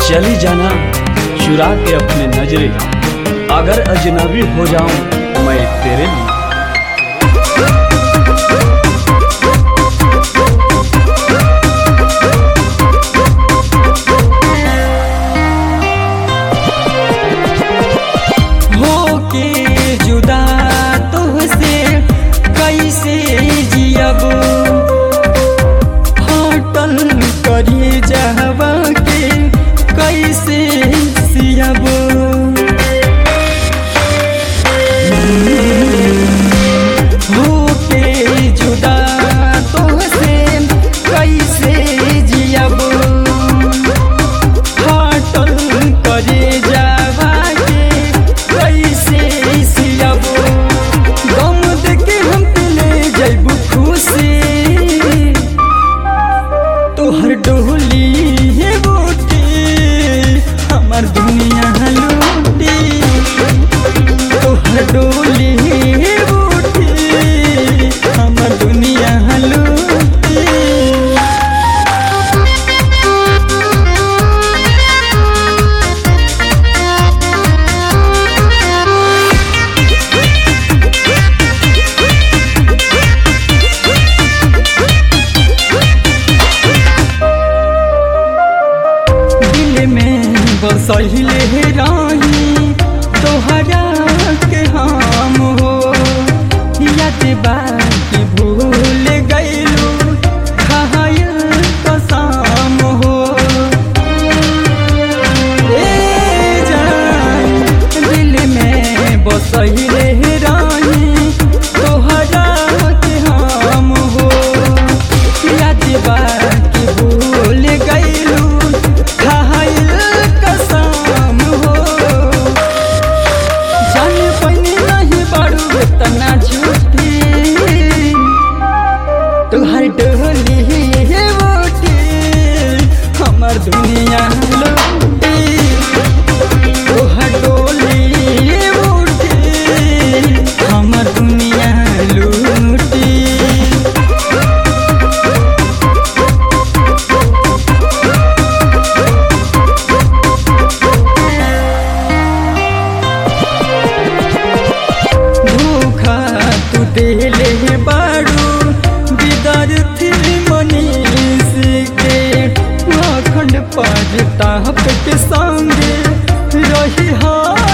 चली जाना चुरा के अपने नजरे, अगर अजनबी हो जाऊं मैं तेरे लिए। होके जुदा तुझसे कैसे जियब, हटल करी जहवा के कैसे सियब। होके जुदा तुझसे कैसे जियब, हटल करी जहवा के कैसे सियब। गम देके हम ले जैबू खुशी, तोहर डोली है बूटी हमार दुनिया लूटी। तोहर डोली है बूटी हमार दुनिया लूटी। बसहिले राही तोहरा के हम हो, याद बाकी भूल गईलू खायल कसम हो। ए जान दिल में बसहिले राही तोहरा के हम हो, याद बाकी भूल गईलू खायल कसम हो। जान पैनी नहीं बारू इतना झूठी, तुहर डोली है बूटी हमार दुनिया लूटी। तुहर डोली है बूटी हमार दुनिया लूटी। देले बारू विद्यार्थी मनीष के, अखंड पढ़ता के संगे रही।